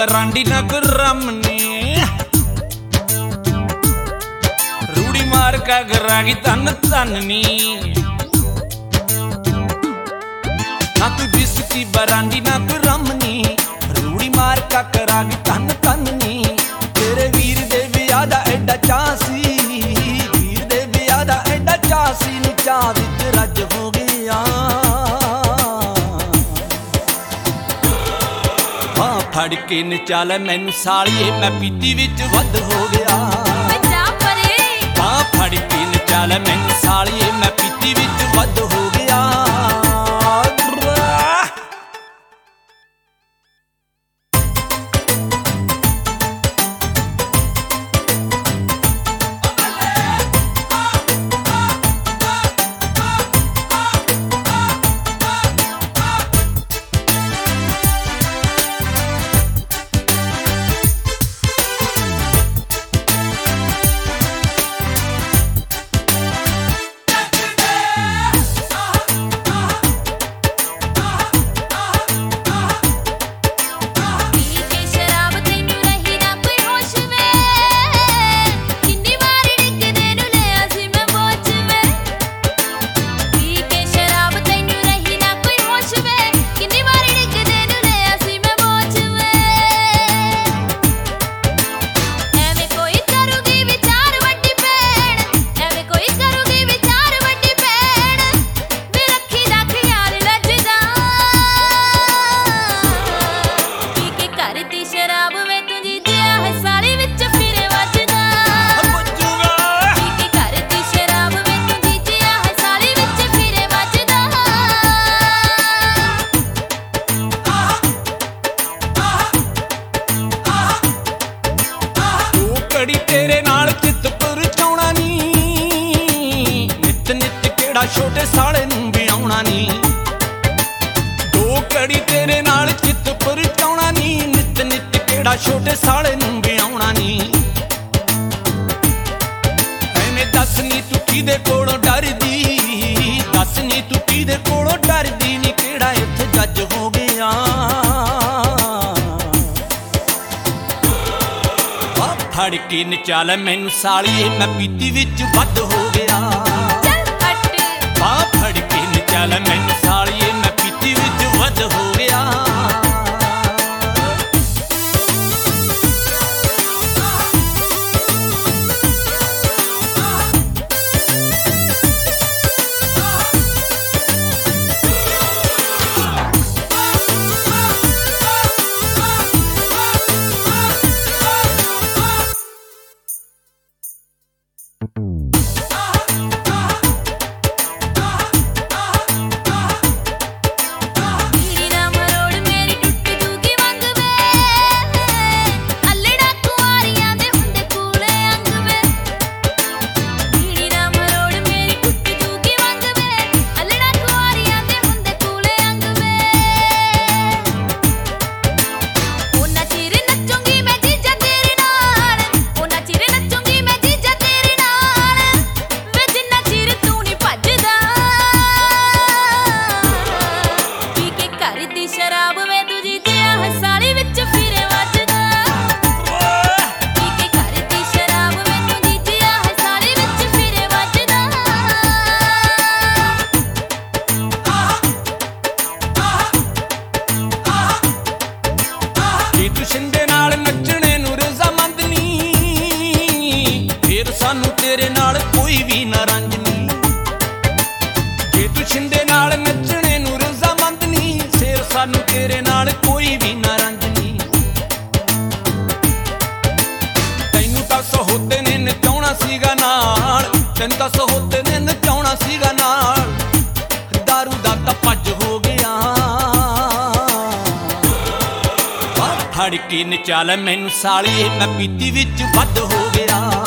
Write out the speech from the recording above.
brandy ਨਾ ਗੁਰਮਨੀ रूड़ी मार का गरागी तन तननी ना तू जिसकी बरांडी ना तू रमनी रूड़ी मार का करागी तन तननी तेरे वीर दे विआह दा एडा चासी वीर दे विआह दा एडा चासी नी चाह विच रज हो गया हाँ फड़ के नचाले मैनू सालिए मैं पीती विच वध हो गया फड़ के नचाले मैनू सालिए मैं पीती विच वध हो गया तेरे नाल चित परचाउणा नी नित नित केड़ा छोटे साले नूं विआउणा नी दो घड़ी तेरे नाल चित परचाउणा नी नित नित केड़ा छोटे साले नूं विआउणा नी ऐवें दस नी तू किदे कोलों डरदी दस नी तू किदे कोलों डरदी नी केड़ा इत्थे जज हो गया फड़ के नचाले मैनू सालिए मैं पीती विच वध हो गया फड़ के नचाले मैनू सालिए मैं पीती विच वध हो गया तेरे नाल कोई भी ना रंजनी जे तू छिंदे नाल नचने नूं रज़ामंद नी शेर सानू तेरे नाल कोई भी ना रंजनी तैनू तां सहोते ने नचाउणा सीगा नाल तैनू तां सहोते ने नचाउणा सीगा नाल दारू दा तां भज हो गया फड़ के नचाले मैनू सालिए मैं पीती विच वध हो गया